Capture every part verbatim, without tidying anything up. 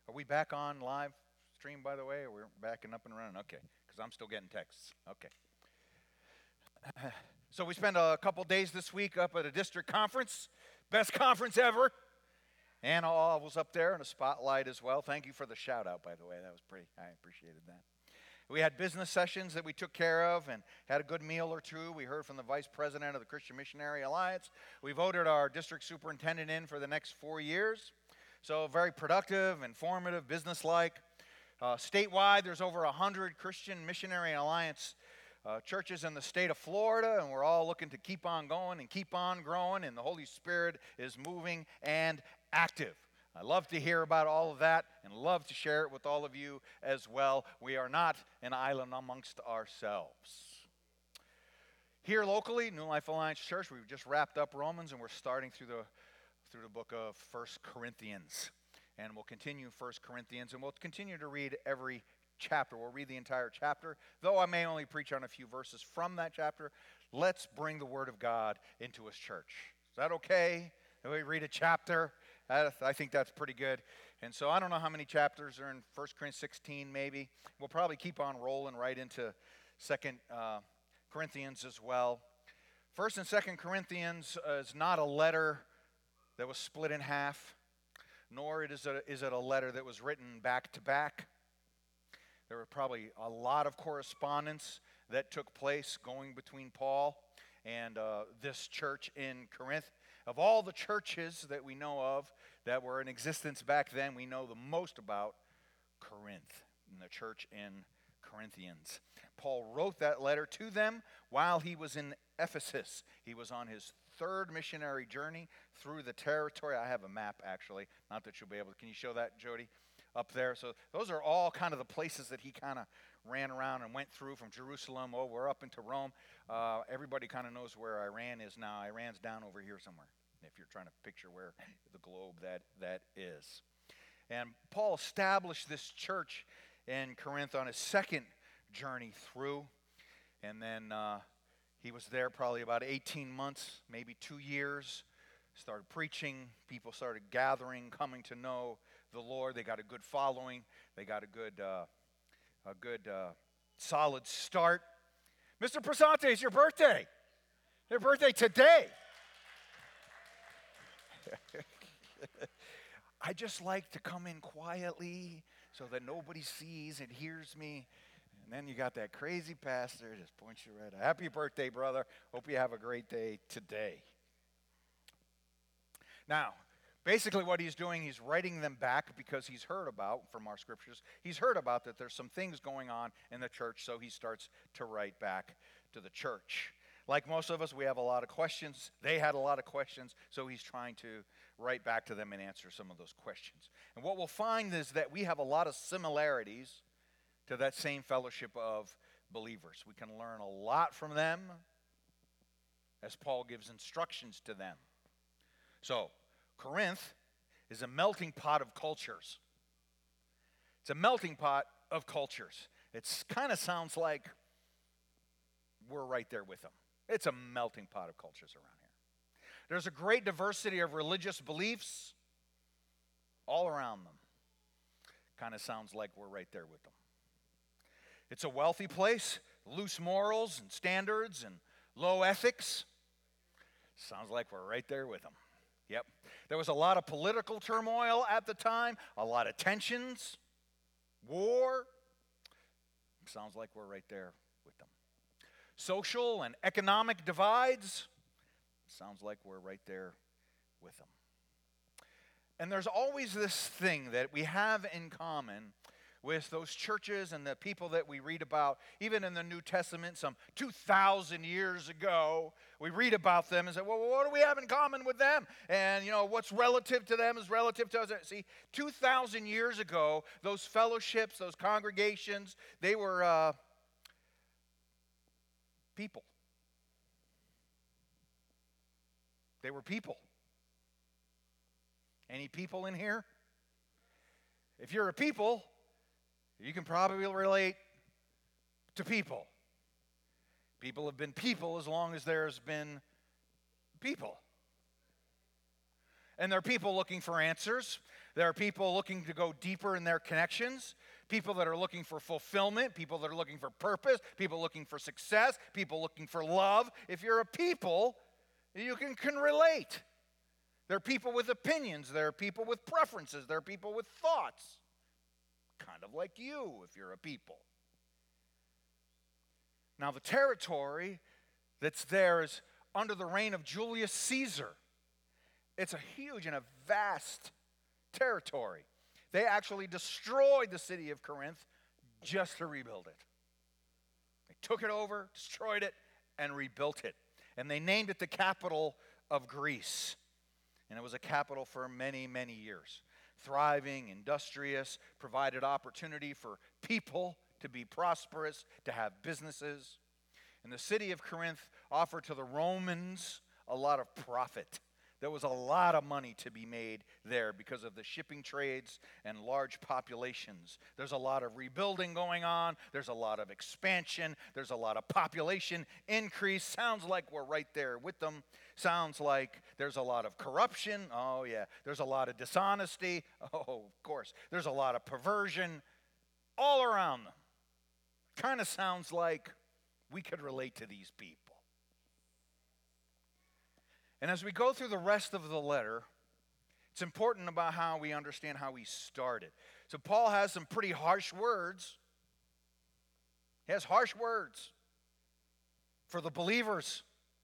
Are we back on live stream, by the way, or we're backing up and running? Okay, because I'm still getting texts. Okay. So we spent a couple days this week up at a district conference, best conference ever. Anna All was up there in a spotlight as well. Thank you for the shout out, by the way. That was pretty, I appreciated that. We had business sessions that we took care of and had a good meal or two. We heard from the vice president of the Christian Missionary Alliance. We voted our district superintendent in for the next four years. So very productive, informative, business-like. Uh, statewide, there's over one hundred Christian Missionary Alliance uh, churches in the state of Florida, and we're all looking to keep on going and keep on growing, and the Holy Spirit is moving and active. I love to hear about all of that and love to share it with all of you as well. We are not an island amongst ourselves. Here locally, New Life Alliance Church, we've just wrapped up Romans, and we're starting through the through the book of First Corinthians. And we'll continue First Corinthians, and we'll continue to read every chapter. We'll read the entire chapter. Though I may only preach on a few verses from that chapter, let's bring the Word of God into His church. Is that okay? If we read a chapter, I think that's pretty good. And so I don't know how many chapters are in First Corinthians sixteen maybe. We'll probably keep on rolling right into Second uh, Corinthians as well. First and Second Corinthians uh, is not a letter that was split in half, nor it is, a, is it a letter that was written back to back. There were probably a lot of correspondence that took place going between Paul and uh, this church in Corinth. Of all the churches that we know of that were in existence back then, we know the most about Corinth and the church in Corinthians. Paul wrote that letter to them while he was in Ephesus. He was on his third missionary journey through the territory. I have a map, actually. Not that you'll be able to. Can you show that, Jody, up there? So those are all kind of the places that he kind of ran around and went through from Jerusalem over up into Rome. Uh, everybody kind of knows where Iran is now. Iran's down over here somewhere, if you're trying to picture where the globe that, that is. And Paul established this church in Corinth on his second journey through. And then uh, he was there probably about eighteen months, maybe two years. Started preaching. People started gathering, coming to know the Lord. They got a good following. They got a good, uh, a good, uh, solid start. Mister Prasante, it's your birthday. Your birthday today. I just like to come in quietly so that nobody sees and hears me. And then you got that crazy pastor just points you right out. Happy birthday, brother. Hope you have a great day today. Now, basically what he's doing, he's writing them back because he's heard about, from our scriptures, he's heard about that there's some things going on in the church, so he starts to write back to the church. Like most of us, we have a lot of questions. They had a lot of questions, so he's trying to write back to them and answer some of those questions. And what we'll find is that we have a lot of similarities to that same fellowship of believers. We can learn a lot from them as Paul gives instructions to them. So, Corinth is a melting pot of cultures. It's a melting pot of cultures. It kind of sounds like we're right there with them. It's a melting pot of cultures around here. There's a great diversity of religious beliefs all around them. Kind of sounds like we're right there with them. It's a wealthy place, loose morals and standards and low ethics. Sounds like we're right there with them. Yep. There was a lot of political turmoil at the time, a lot of tensions, war. Sounds like we're right there with them. Social and economic divides. Sounds like we're right there with them. And there's always this thing that we have in common with those churches and the people that we read about, even in the New Testament, some two thousand years ago. We read about them and say, well, what do we have in common with them? And, you know, what's relative to them is relative to us. See, two thousand years ago, those fellowships, those congregations, they were uh, people. They were people. Any people in here? If you're a people, you can probably relate to people. People have been people as long as there's been people. And there are people looking for answers. There are people looking to go deeper in their connections. People that are looking for fulfillment. People that are looking for purpose. People looking for success. People looking for love. If you're a people, you can, can relate. There are people with opinions. There are people with preferences. There are people with thoughts. Kind of like you if you're a people. Now the territory that's there is under the reign of Julius Caesar. It's a huge and a vast territory. They actually destroyed the city of Corinth just to rebuild it. They took it over, destroyed it, and rebuilt it. And they named it the capital of Greece. And it was a capital for many, many years. Thriving, industrious, provided opportunity for people to be prosperous, to have businesses. And the city of Corinth offered to the Romans a lot of profit. There was a lot of money to be made there because of the shipping trades and large populations. There's a lot of rebuilding going on. There's a lot of expansion. There's a lot of population increase. Sounds like we're right there with them. Sounds like there's a lot of corruption. Oh, yeah. There's a lot of dishonesty. Oh, of course. There's a lot of perversion all around them. Kind of sounds like we could relate to these people. And as we go through the rest of the letter, it's important about how we understand how he started. So Paul has some pretty harsh words. He has harsh words for the believers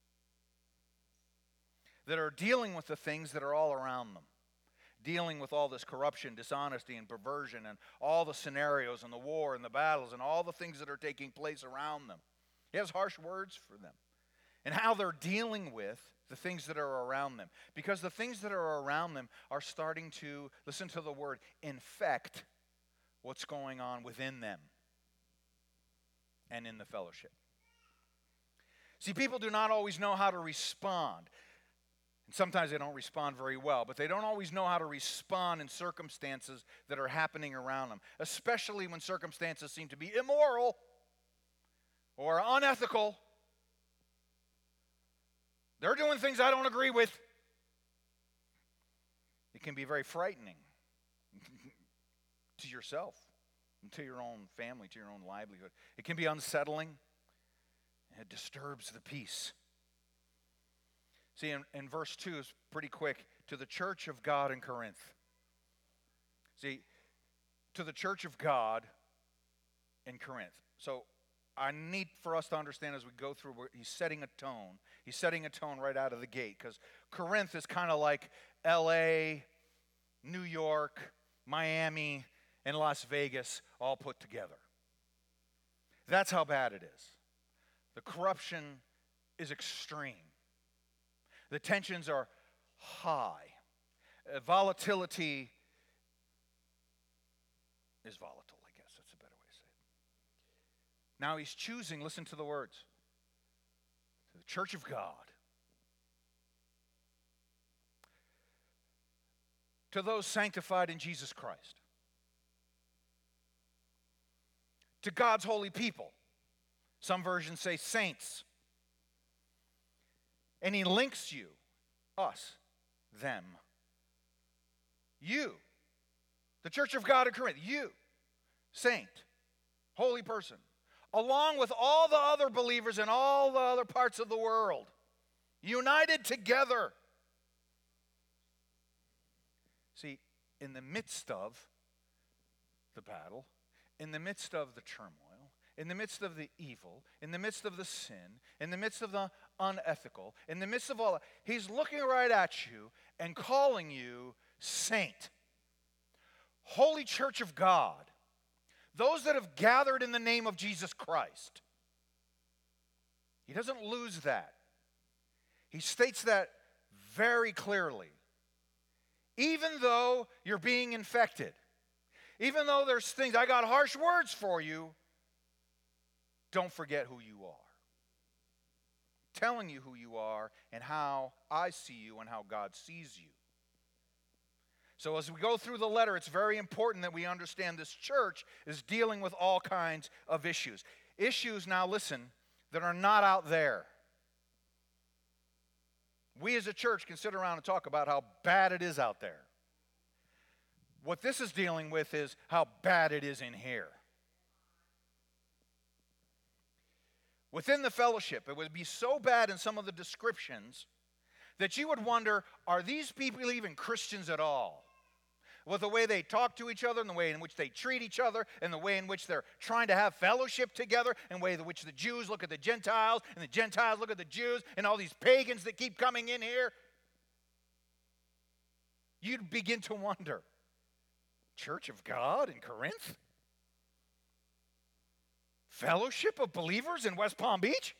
that are dealing with the things that are all around them. Dealing with all this corruption, dishonesty, and perversion, and all the scenarios, and the war, and the battles, and all the things that are taking place around them. He has harsh words for them. And how they're dealing with the things that are around them. Because the things that are around them are starting to, listen to the word, infect what's going on within them and in the fellowship. See, people do not always know how to respond. And sometimes they don't respond very well, but they don't always know how to respond in circumstances that are happening around them, especially when circumstances seem to be immoral or unethical. They're doing things I don't agree with. It can be very frightening to yourself, and to your own family, to your own livelihood. It can be unsettling. It disturbs the peace. See, in, in verse two is pretty quick. To the church of God in Corinth. See, to the church of God in Corinth. So I need for us to understand as we go through, he's setting a tone. He's setting a tone right out of the gate, because Corinth is kind of like L A, New York, Miami, and Las Vegas all put together. That's how bad it is. The corruption is extreme. The tensions are high. Uh, volatility is volatile, I guess. That's a better way to say it. Now he's choosing, listen to the words, to the church of God, to those sanctified in Jesus Christ, to God's holy people. Some versions say saints. And he links you, us, them. You, the church of God in Corinth, you, saint, holy person, along with all the other believers in all the other parts of the world, united together. See, in the midst of the battle, in the midst of the turmoil, in the midst of the evil, in the midst of the sin, in the midst of the unethical, in the midst of all that, he's looking right at you and calling you saint. Holy church of God. Those that have gathered in the name of Jesus Christ. He doesn't lose that. He states that very clearly. Even though you're being infected, even though there's things, I got harsh words for you, don't forget who you are. Telling you who you are and how I see you and how God sees you. So as we go through the letter, it's very important that we understand this church is dealing with all kinds of issues. Issues, now listen, that are not out there. We as a church can sit around and talk about how bad it is out there. What this is dealing with is how bad it is in here. Within the fellowship, it would be so bad in some of the descriptions that you would wonder, are these people even Christians at all? With the way they talk to each other and the way in which they treat each other and the way in which they're trying to have fellowship together and the way in which the Jews look at the Gentiles and the Gentiles look at the Jews and all these pagans that keep coming in here. You'd begin to wonder, Church of God in Corinth? Fellowship of believers in West Palm Beach?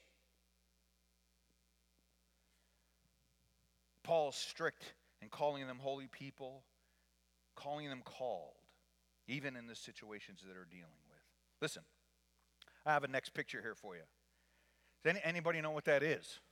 Paul's strict in calling them holy people, calling them called, even in the situations that are dealing with. Listen, I have a next picture here for you. Does any, anybody know what that is?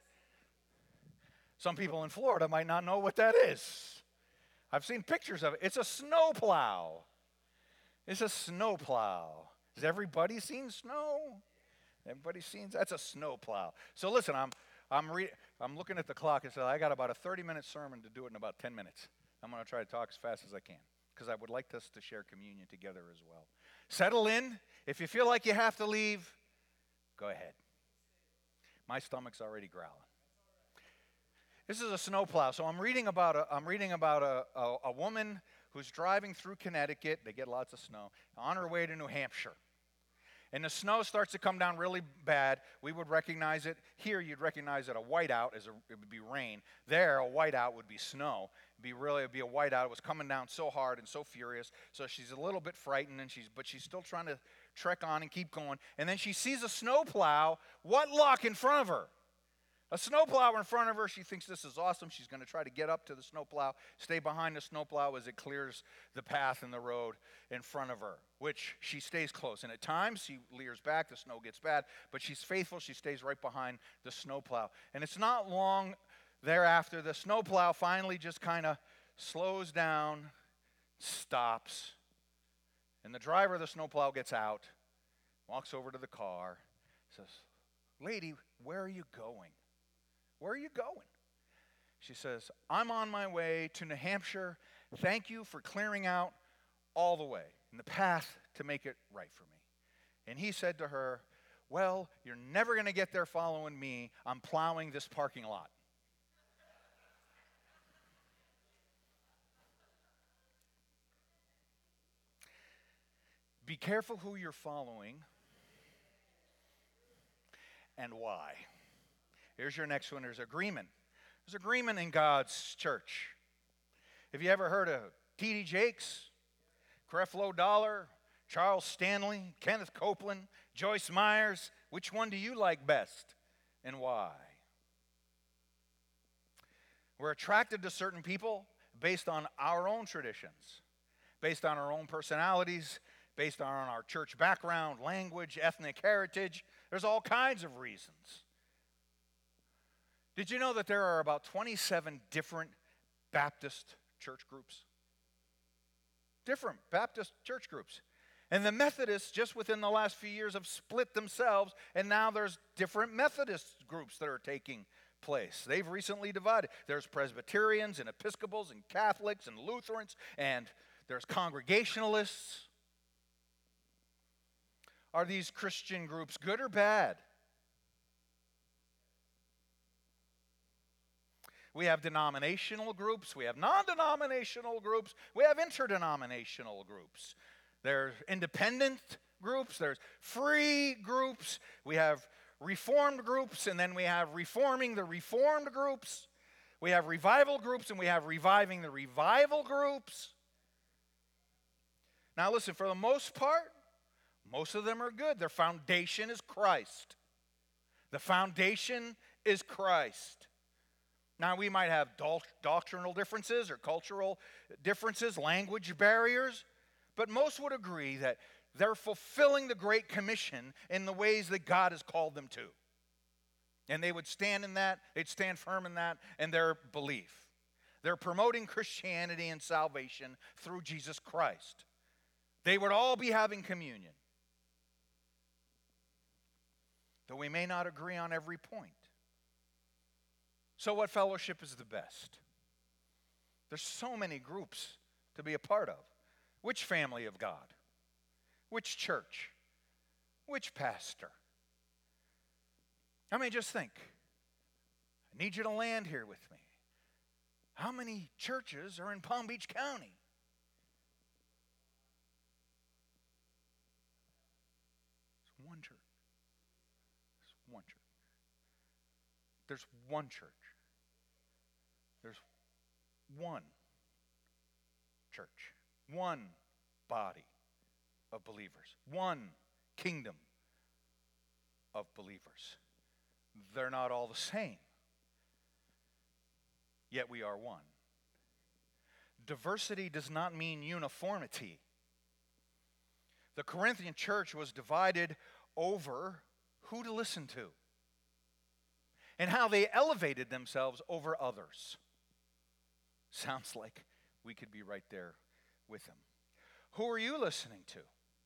Some people in Florida might not know what that is. I've seen pictures of it. It's a snowplow. It's a snowplow. Has everybody seen snow? Everybody seen? That's a snowplow. So listen, I'm I'm re- I'm looking at the clock and said I got about a thirty-minute sermon to do it in about ten minutes. I'm going to try to talk as fast as I can because I would like us to share communion together as well. Settle in. If you feel like you have to leave, go ahead. My stomach's already growling. This is a snowplow. So I'm reading about a I'm reading about a, a, a woman who's driving through Connecticut. They get lots of snow on her way to New Hampshire. And the snow starts to come down really bad. We would recognize it. Here, you'd recognize that a whiteout is a, it would be rain. There, a whiteout would be snow. It'd be really, it'd be a whiteout. It was coming down so hard and so furious. So she's a little bit frightened, and she's, but she's still trying to trek on and keep going. And then she sees a snowplow. What luck in front of her? A snowplow in front of her. She thinks this is awesome. She's going to try to get up to the snowplow, stay behind the snowplow as it clears the path and the road in front of her, which she stays close. And at times, she leers back. The snow gets bad. But she's faithful. She stays right behind the snowplow. And it's not long thereafter, the snowplow finally just kind of slows down, stops. And the driver of the snowplow gets out, walks over to the car, says, "Lady, where are you going? Where are you going?" She says, "I'm on my way to New Hampshire. Thank you for clearing out all the way in the path to make it right for me." And he said to her, "Well, you're never going to get there following me. I'm plowing this parking lot." Be careful who you're following and why. Here's your next one. There's agreement. There's agreement in God's church. Have you ever heard of T D Jakes, Creflo Dollar, Charles Stanley, Kenneth Copeland, Joyce Myers? Which one do you like best and why? We're attracted to certain people based on our own traditions, based on our own personalities, based on our church background, language, ethnic heritage. There's all kinds of reasons. Did you know that there are about twenty-seven different Baptist church groups? Different Baptist church groups. And the Methodists, just within the last few years, have split themselves, and now there's different Methodist groups that are taking place. They've recently divided. There's Presbyterians and Episcopals and Catholics and Lutherans, and there's Congregationalists. Are these Christian groups good or bad? We have denominational groups, we have non-denominational groups, we have interdenominational groups. There's independent groups, there's free groups, we have reformed groups, and then we have reforming the reformed groups. We have revival groups, and we have reviving the revival groups. Now listen, for the most part, most of them are good. Their foundation is Christ. The foundation is Christ. Now, we might have doctrinal differences or cultural differences, language barriers, but most would agree that they're fulfilling the Great Commission in the ways that God has called them to. And they would stand in that, they'd stand firm in that, and their belief. They're promoting Christianity and salvation through Jesus Christ. They would all be having communion. Though we may not agree on every point. So what fellowship is the best? There's so many groups to be a part of. Which family of God? Which church? Which pastor? I mean, just think. I need you to land here with me. How many churches are in Palm Beach County? It's one church. There's one church. There's one church. There's one church. One body of believers. One kingdom of believers. They're not all the same. Yet we are one. Diversity does not mean uniformity. The Corinthian church was divided over who to listen to and how they elevated themselves over others. Sounds like we could be right there with them. Who are you listening to?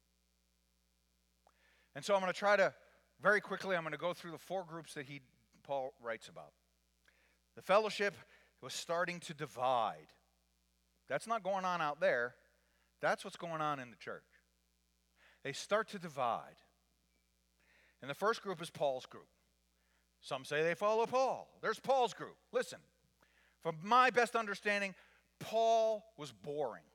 And so I'm going to try to, very quickly, I'm going to go through the four groups that he, Paul writes about. The fellowship was starting to divide. That's not going on out there. That's what's going on in the church. They start to divide. And the first group is Paul's group. Some say they follow Paul. There's Paul's group. Listen, from my best understanding, Paul was boring.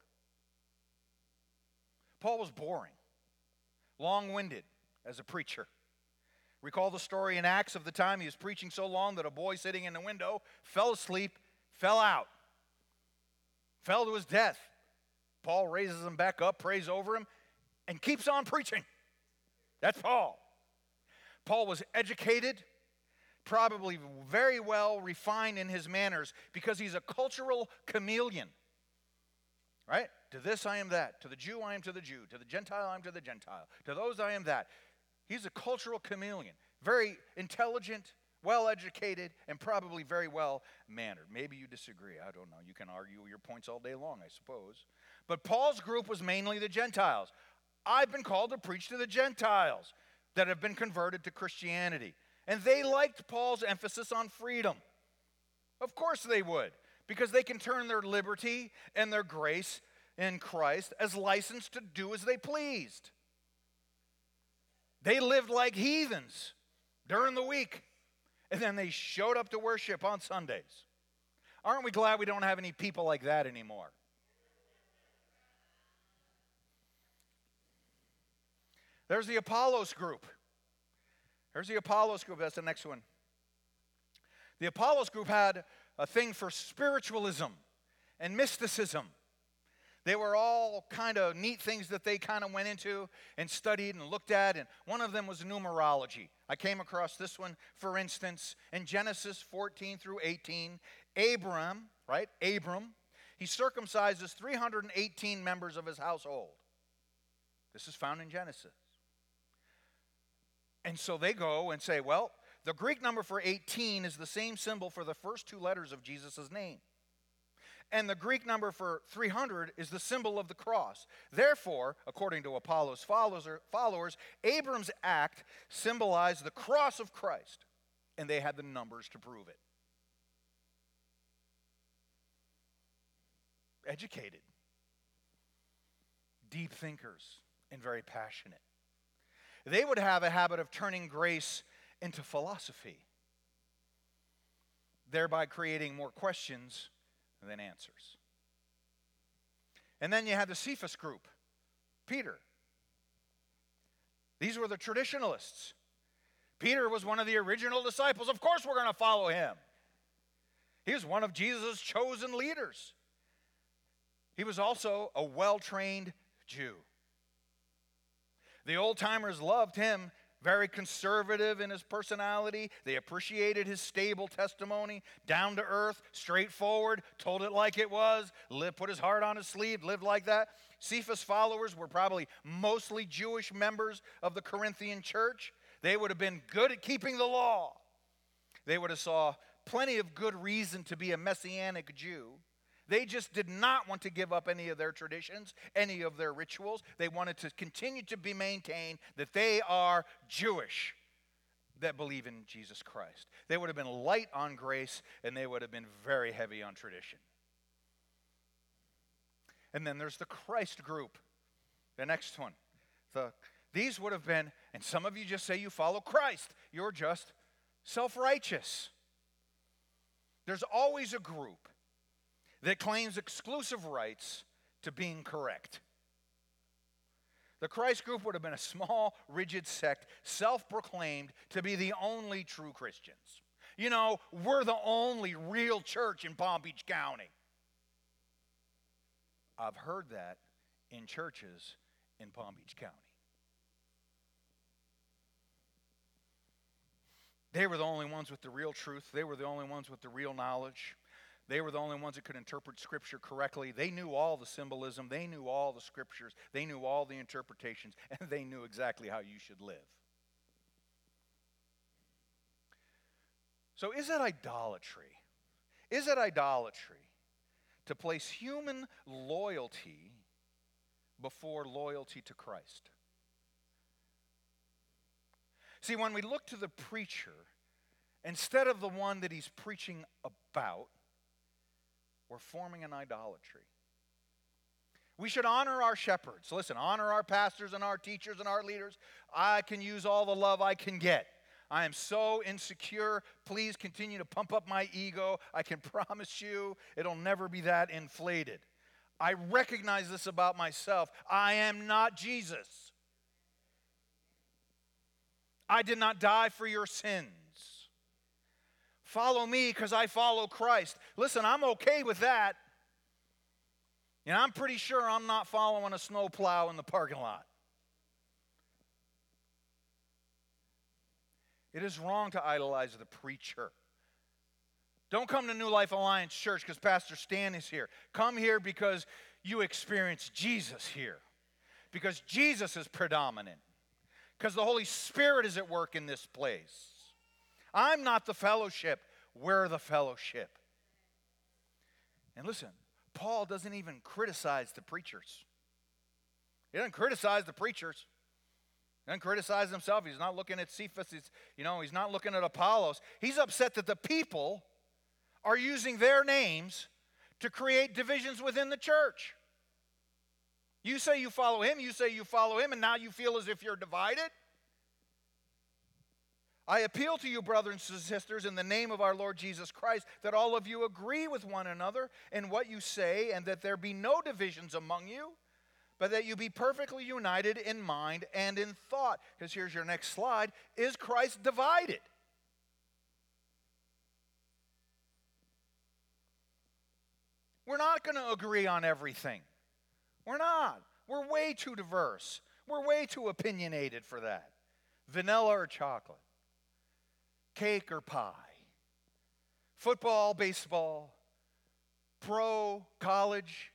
Paul was boring, long-winded as a preacher. Recall the story in Acts of the time he was preaching so long that a boy sitting in the window fell asleep, fell out, fell to his death. Paul raises him back up, prays over him, and keeps on preaching. That's Paul. Paul was educated, probably very well refined in his manners because he's a cultural chameleon. Right? To this I am that. To the Jew I am to the Jew. To the Gentile I am to the Gentile. To those I am that. He's a cultural chameleon. Very intelligent, well-educated, and probably very well-mannered. Maybe you disagree. I don't know. You can argue your points all day long, I suppose. But Paul's group was mainly the Gentiles. I've been called to preach to the Gentiles that have been converted to Christianity. And they liked Paul's emphasis on freedom. Of course they would, because they can turn their liberty and their grace in Christ as license to do as they pleased. They lived like heathens during the week, and then they showed up to worship on Sundays. Aren't we glad we don't have any people like that anymore? There's the Apollos group. There's the Apollos group. That's the next one. The Apollos group had a thing for spiritualism and mysticism. They were all kind of neat things that they kind of went into and studied and looked at, and one of them was numerology. I came across this one, for instance, in Genesis fourteen through eighteen. Abram, right, Abram, he circumcises three hundred eighteen members of his household. This is found in Genesis. And so they go and say, well, the Greek number for eighteen is the same symbol for the first two letters of Jesus' name. And the Greek number for three hundred is the symbol of the cross. Therefore, according to Apollos' followers, Abram's act symbolized the cross of Christ, and they had the numbers to prove it. Educated, deep thinkers, and very passionate. They would have a habit of turning grace into philosophy, thereby creating more questions than answers. And then you had the Cephas group, Peter. These were the traditionalists. Peter was one of the original disciples. Of course we're going to follow him. He was one of Jesus' chosen leaders. He was also a well-trained Jew. The old-timers loved him, very conservative in his personality. They appreciated his stable testimony, down to earth, straightforward, told it like it was, lived, put his heart on his sleeve, lived like that. Cephas' followers were probably mostly Jewish members of the Corinthian church. They would have been good at keeping the law. They would have saw plenty of good reason to be a Messianic Jew. They just did not want to give up any of their traditions, any of their rituals. They wanted to continue to be maintained that they are Jewish. that believe in Jesus Christ. They would have been light on grace, and they would have been very heavy on tradition. And then there's the Christ group, the next one. The, these would have been, and some of you just say you follow Christ. You're just self-righteous. There's always a group that claims exclusive rights to being correct. The Christ group would have been a small, rigid sect, self-proclaimed to be the only true Christians. You know, we're the only real church in Palm Beach County. I've heard that in churches in Palm Beach County. They were the only ones with the real truth. They were the only ones with the real knowledge. They were the only ones that could interpret Scripture correctly. They knew all the symbolism. They knew all the Scriptures. They knew all the interpretations. And they knew exactly how you should live. So is it idolatry? Is it idolatry to place human loyalty before loyalty to Christ? See, when we look to the preacher, instead of the one that he's preaching about, we're forming an idolatry. We should honor our shepherds. Listen, honor our pastors and our teachers and our leaders. I can use all the love I can get. I am so insecure. Please continue to pump up my ego. I can promise you it'll never be that inflated. I recognize this about myself. I am not Jesus. I did not die for your sins. Follow me because I follow Christ. Listen, I'm okay with that. And I'm pretty sure I'm not following a snowplow in the parking lot. It is wrong to idolize the preacher. Don't come to New Life Alliance Church because Pastor Stan is here. Come here because you experience Jesus here. Because Jesus is predominant. Because the Holy Spirit is at work in this place. I'm not the fellowship. We're the fellowship. And listen, Paul doesn't even criticize the preachers. He doesn't criticize the preachers. He doesn't criticize himself. He's not looking at Cephas. He's, you know, he's not looking at Apollos. He's upset that the people are using their names to create divisions within the church. You say you follow him, you say you follow him, and now you feel as if you're divided? I appeal to you, brothers and sisters, in the name of our Lord Jesus Christ, that all of you agree with one another in what you say, and that there be no divisions among you, but that you be perfectly united in mind and in thought. Because here's your next slide. Is Christ divided? We're not going to agree on everything. We're not. We're way too diverse. We're way too opinionated for that. Vanilla or chocolate. Cake or pie. Football, baseball. Pro, college.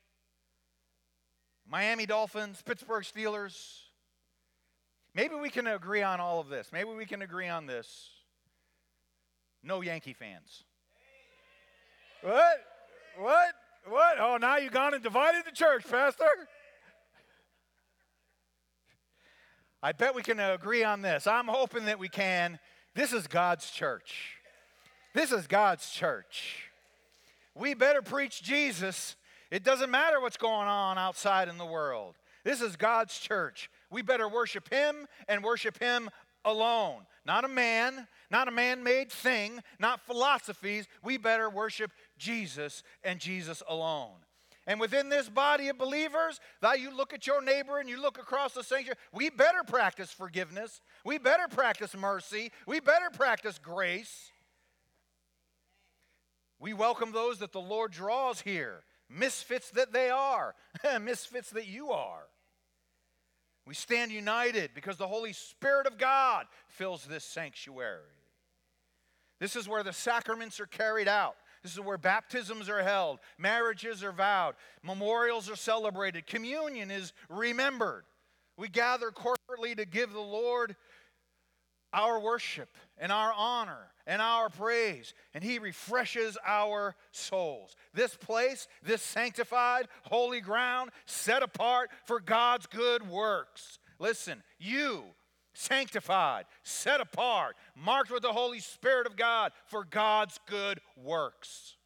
Miami Dolphins, Pittsburgh Steelers. Maybe we can agree on all of this. Maybe we can agree on this. No Yankee fans. What? What? What? Oh, now you've gone and divided the church, Pastor. I bet we can agree on this. I'm hoping that we can. This is God's church. This is God's church. We better preach Jesus. It doesn't matter what's going on outside in the world. This is God's church. We better worship him and worship him alone. Not a man, not a man-made thing, not philosophies. We better worship Jesus and Jesus alone. And within this body of believers, that you look at your neighbor and you look across the sanctuary, we better practice forgiveness. We better practice mercy. We better practice grace. We welcome those that the Lord draws here. Misfits that they are. Misfits that you are. We stand united because the Holy Spirit of God fills this sanctuary. This is where the sacraments are carried out. This is where baptisms are held, marriages are vowed, memorials are celebrated, communion is remembered. We gather corporately to give the Lord our worship and our honor and our praise, and he refreshes our souls. This place, this sanctified, holy ground, set apart for God's good works. Listen, you sanctified, set apart, marked with the Holy Spirit of God for God's good works.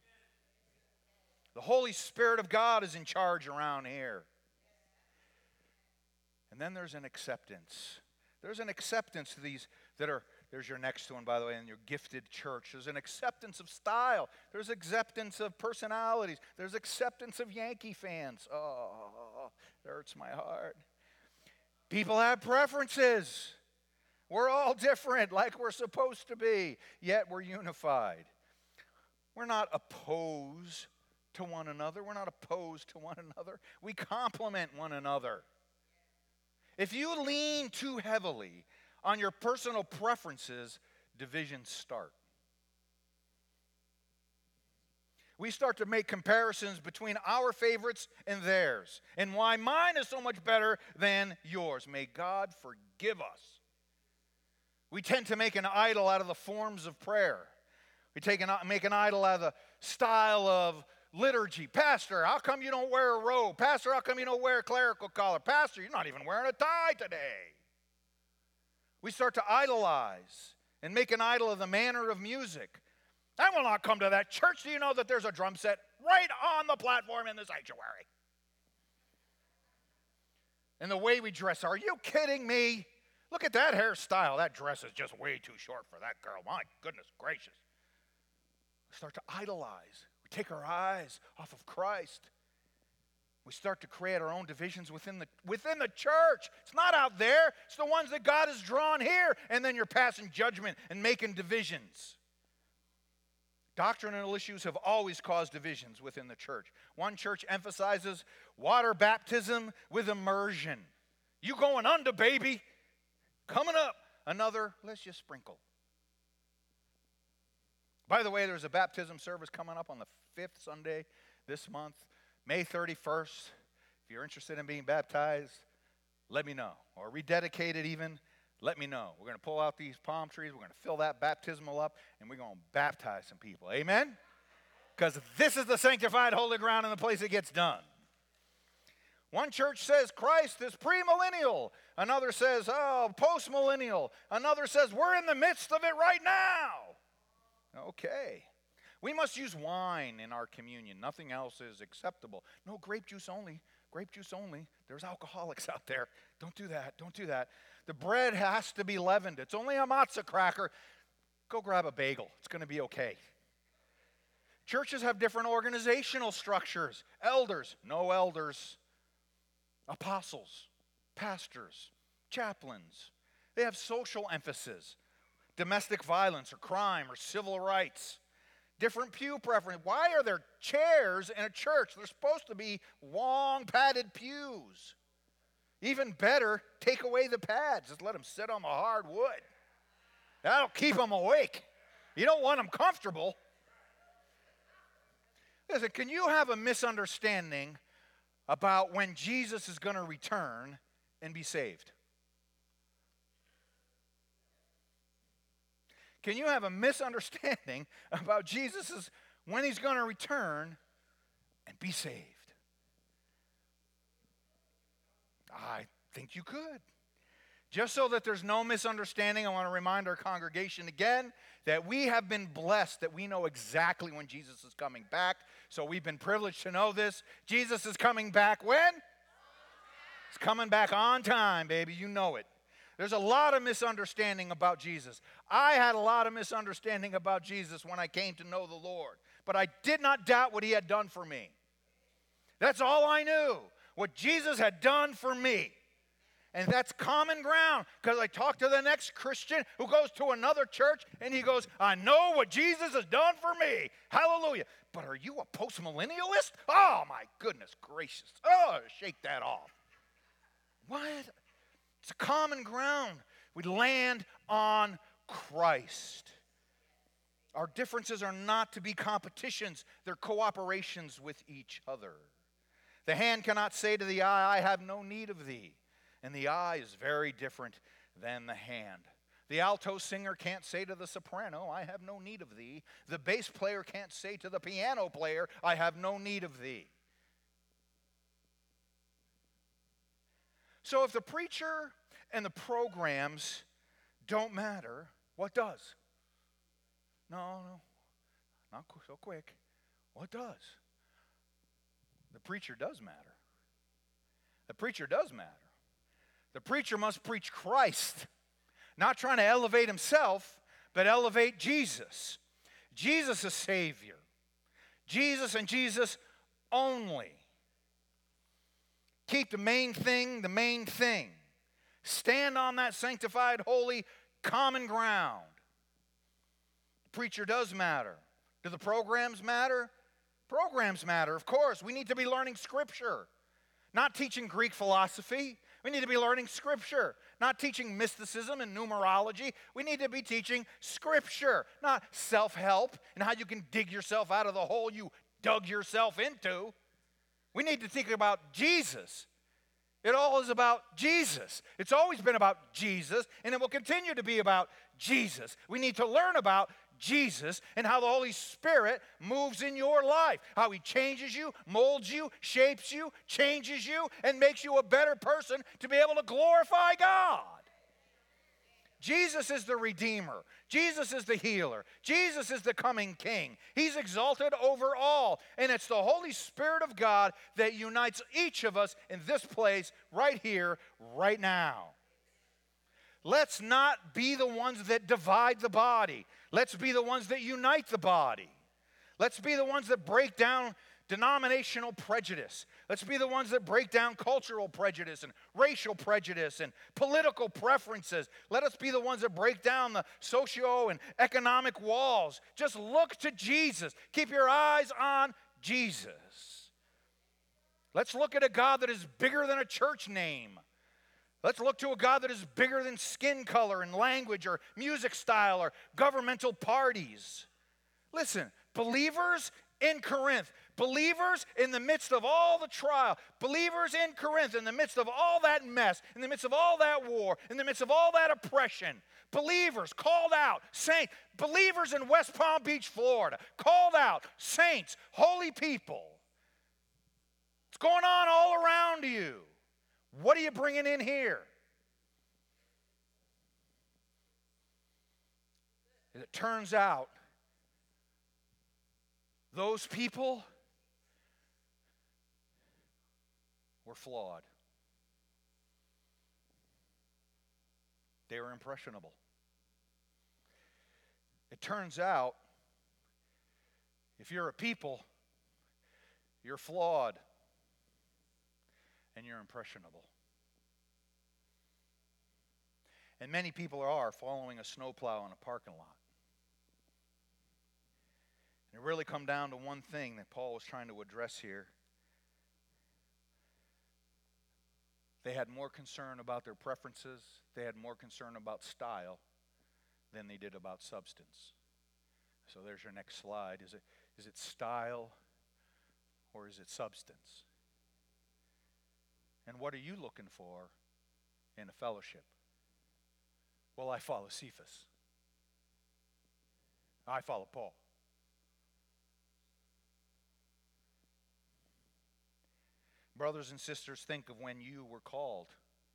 The Holy Spirit of God is in charge around here. And then there's an acceptance. There's an acceptance to these that are, there's your next one, by the way, in your gifted church. There's an acceptance of style. There's acceptance of personalities. There's acceptance of Yankee fans. Oh, it hurts my heart. People have preferences. We're all different, like we're supposed to be, yet we're unified. We're not opposed to one another. We're not opposed to one another. We complement one another. If you lean too heavily on your personal preferences, divisions start. We start to make comparisons between our favorites and theirs, and why mine is so much better than yours. May God forgive us. We tend to make an idol out of the forms of prayer. We take an, make an idol out of the style of liturgy. Pastor, how come you don't wear a robe? Pastor, how come you don't wear a clerical collar? Pastor, you're not even wearing a tie today. We start to idolize and make an idol of the manner of music. I will not come to that church. Do you know that there's a drum set right on the platform in the sanctuary? And the way we dress, are you kidding me? Look at that hairstyle. That dress is just way too short for that girl. My goodness gracious. We start to idolize. We take our eyes off of Christ. We start to create our own divisions within the, within the church. It's not out there. It's the ones that God has drawn here. And then you're passing judgment and making divisions. Doctrinal issues have always caused divisions within the church. One church emphasizes water baptism with immersion. You going under, baby. Coming up. Another, let's just sprinkle. By the way, there's a baptism service coming up on the fifth Sunday this month, May thirty-first. If you're interested in being baptized, let me know. Or rededicated even. Let me know. We're going to pull out these palm trees. We're going to fill that baptismal up, and we're going to baptize some people. Amen? Because this is the sanctified holy ground and the place it gets done. One church says Christ is premillennial. Another says, oh, postmillennial. Another says we're in the midst of it right now. Okay. We must use wine in our communion. Nothing else is acceptable. No, grape juice only. Grape juice only. There's alcoholics out there. Don't do that. Don't do that. The bread has to be leavened. It's only a matzah cracker. Go grab a bagel. It's going to be okay. Churches have different organizational structures. Elders, no elders. Apostles, pastors, chaplains. They have social emphasis. Domestic violence or crime or civil rights. Different pew preference. Why are there chairs in a church? They're supposed to be long padded pews. Even better, take away the pads. Just let them sit on the hard wood. That'll keep them awake. You don't want them comfortable. Listen, can you have a misunderstanding about when Jesus is going to return and be saved? Can you have a misunderstanding about Jesus' when he's going to return and be saved? I think you could. Just so that there's no misunderstanding, I want to remind our congregation again that we have been blessed, that we know exactly when Jesus is coming back. So we've been privileged to know this. Jesus is coming back when? He's coming back on time, baby. You know it. There's a lot of misunderstanding about Jesus. I had a lot of misunderstanding about Jesus when I came to know the Lord. But I did not doubt what he had done for me. That's all I knew. What Jesus had done for me. And that's common ground, because I talked to the next Christian who goes to another church, and he goes, I know what Jesus has done for me. Hallelujah. But are you a postmillennialist? Oh, my goodness gracious. Oh, shake that off. What? It's a common ground. We land on Christ. Our differences are not to be competitions. They're cooperations with each other. The hand cannot say to the eye, I have no need of thee. And the eye is very different than the hand. The alto singer can't say to the soprano, I have no need of thee. The bass player can't say to the piano player, I have no need of thee. So if the preacher and the programs don't matter, what does? No, no, not so quick. What does? The preacher does matter. The preacher does matter. The preacher must preach Christ, not trying to elevate himself, but elevate Jesus. Jesus is Savior. Jesus and Jesus only. Keep the main thing the main thing. Stand on that sanctified, holy, common ground. The preacher does matter. Do the programs matter? Programs matter, of course. We need to be learning Scripture, not teaching Greek philosophy. We need to be learning Scripture, not teaching mysticism and numerology. We need to be teaching Scripture, not self-help and how you can dig yourself out of the hole you dug yourself into. We need to think about Jesus. It all is about Jesus. It's always been about Jesus, and it will continue to be about Jesus. We need to learn about Jesus and how the Holy Spirit moves in your life, how He changes you, molds you, shapes you, changes you, and makes you a better person to be able to glorify God. Jesus is the Redeemer. Jesus is the healer. Jesus is the coming King. He's exalted over all. And it's the Holy Spirit of God that unites each of us in this place right here, right now. Let's not be the ones that divide the body. Let's be the ones that unite the body. Let's be the ones that break down denominational prejudice. Let's be the ones that break down cultural prejudice and racial prejudice and political preferences. Let us be the ones that break down the socio and economic walls. Just look to Jesus. Keep your eyes on Jesus. Let's look at a God that is bigger than a church name. Let's look to a God that is bigger than skin color and language or music style or governmental parties. Listen, believers in Corinth, believers in the midst of all the trial, believers in Corinth in the midst of all that mess, in the midst of all that war, in the midst of all that oppression, believers called out, saints, believers in West Palm Beach, Florida, called out, saints, holy people. What's going on all around you? What are you bringing in here? As it turns out, those people were flawed. They were impressionable. It turns out, if you're a people, you're flawed and you're impressionable. And many people are following a snowplow in a parking lot. And it really come down to one thing that Paul was trying to address here. They had more concern about their preferences, they had more concern about style than they did about substance. So there's your next slide. Is it, is it style or is it substance? And what are you looking for in a fellowship? Well, I follow Cephas. I follow Paul. Brothers and sisters, think of when you were called.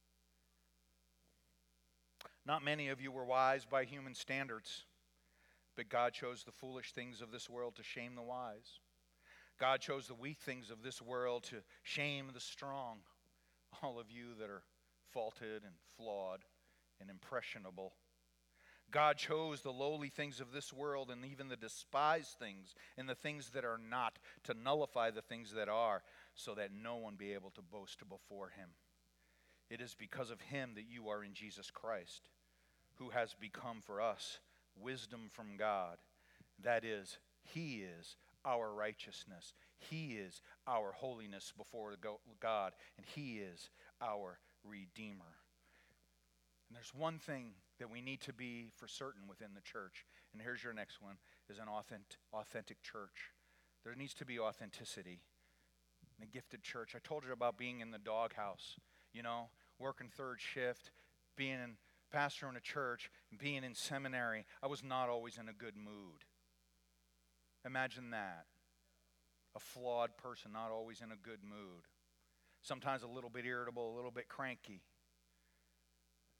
Not many of you were wise by human standards, but God chose the foolish things of this world to shame the wise. God chose the weak things of this world to shame the strong. All of you that are faulted and flawed and impressionable. God chose the lowly things of this world and even the despised things and the things that are not to nullify the things that are, so that no one be able to boast before him. It is because of him that you are in Jesus Christ, who has become for us wisdom from God. That is, he is our righteousness. He is our holiness before God, and he is our Redeemer. And there's one thing that we need to be for certain within the church, and here's your next one, is an authentic, authentic church. There needs to be authenticity in a gifted church. I told you about being in the doghouse, you know, working third shift, being in pastor in a church, and being in seminary. I was not always in a good mood. Imagine that. A flawed person, not always in a good mood. Sometimes a little bit irritable, a little bit cranky.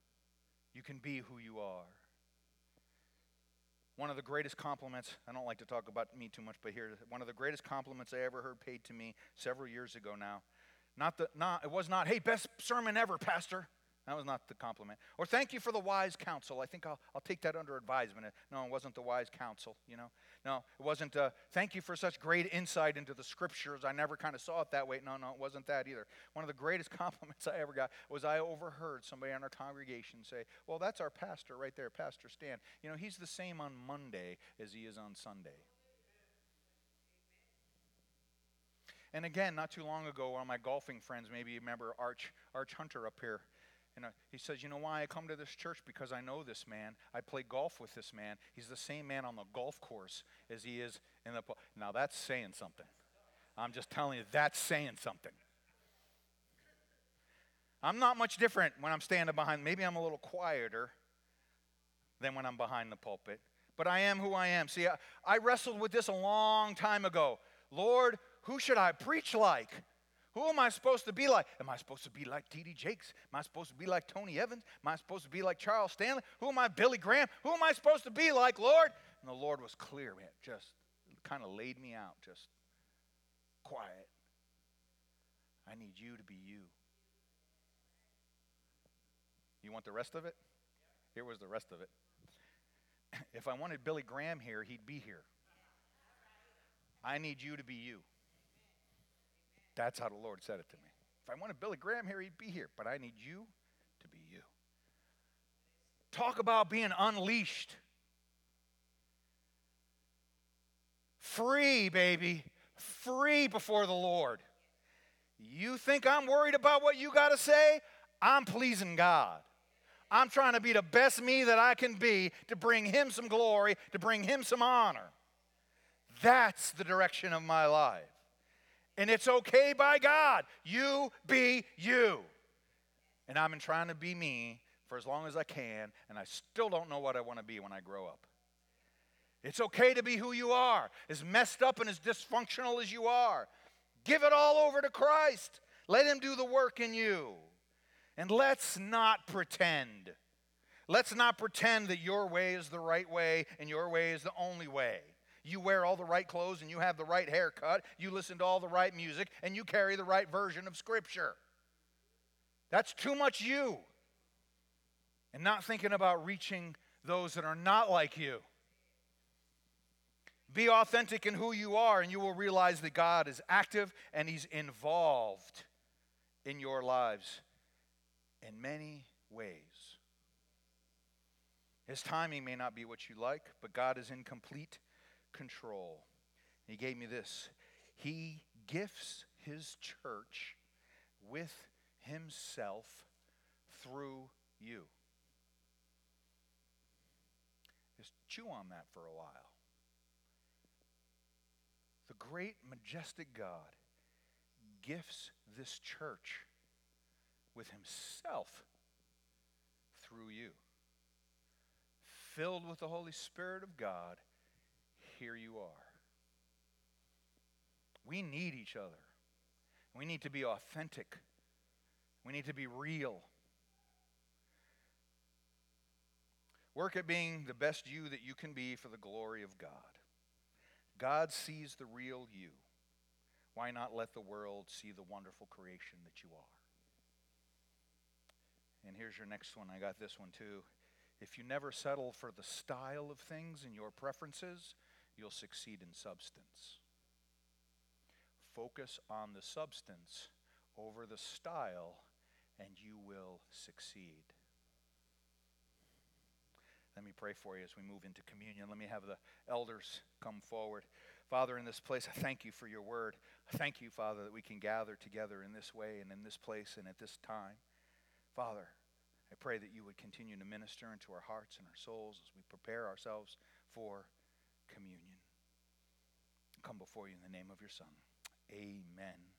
You can be who you are. One of the greatest compliments, I don't like to talk about me too much, but here, one of the greatest compliments I ever heard paid to me several years ago now. Not the, not, it was not, hey, best sermon ever, Pastor. That was not the compliment. Or thank you for the wise counsel. I think I'll, I'll take that under advisement. No, it wasn't the wise counsel, you know. No, it wasn't, uh, thank you for such great insight into the scriptures. I never kind of saw it that way. No, no, it wasn't that either. One of the greatest compliments I ever got was I overheard somebody in our congregation say, well, that's our pastor right there, Pastor Stan. You know, he's the same on Monday as he is on Sunday. And again, not too long ago, one of my golfing friends, maybe you remember Arch, Arch Hunter up here, and uh, he says, you know why I come to this church? Because I know this man. I play golf with this man. He's the same man on the golf course as he is in the... Po-. Now, that's saying something. I'm just telling you, that's saying something. I'm not much different when I'm standing behind. Maybe I'm a little quieter than when I'm behind the pulpit. But I am who I am. See, I, I wrestled with this a long time ago. Lord, who should I preach like? Who am I supposed to be like? Am I supposed to be like T D Jakes? Am I supposed to be like Tony Evans? Am I supposed to be like Charles Stanley? Who am I, Billy Graham? Who am I supposed to be like, Lord? And the Lord was clear, man. Just kind of laid me out. Just quiet. I need you to be you. You want the rest of it? Here was the rest of it. If I wanted Billy Graham here, he'd be here. I need you to be you. That's how the Lord said it to me. If I wanted Billy Graham here, he'd be here. But I need you to be you. Talk about being unleashed. Free, baby. Free before the Lord. You think I'm worried about what you got to say? I'm pleasing God. I'm trying to be the best me that I can be to bring Him some glory, to bring Him some honor. That's the direction of my life. And it's okay by God. You be you. And I've been trying to be me for as long as I can, and I still don't know what I want to be when I grow up. It's okay to be who you are, as messed up and as dysfunctional as you are. Give it all over to Christ. Let Him do the work in you. And let's not pretend. Let's not pretend that your way is the right way and your way is the only way. You wear all the right clothes and you have the right haircut. You listen to all the right music and you carry the right version of Scripture. That's too much you. And not thinking about reaching those that are not like you. Be authentic in who you are and you will realize that God is active and He's involved in your lives in many ways. His timing may not be what you like, but God is in complete control. He gave me this. He gifts His church with Himself through you. Just chew on that for a while. The great, majestic God gifts this church with Himself through you. Filled with the Holy Spirit of God, here you are. We need each other. We need to be authentic. We need to be real. Work at being the best you that you can be for the glory of God. God sees the real you. Why not let the world see the wonderful creation that you are? And here's your next one. I got this one too. If you never settle for the style of things and your preferences, you'll succeed in substance. Focus on the substance over the style, and you will succeed. Let me pray for you as we move into communion. Let me have the elders come forward. Father, in this place, I thank you for your word. I thank you, Father, that we can gather together in this way and in this place and at this time. Father, I pray that you would continue to minister into our hearts and our souls as we prepare ourselves for communion. Come before you in the name of your Son. Amen.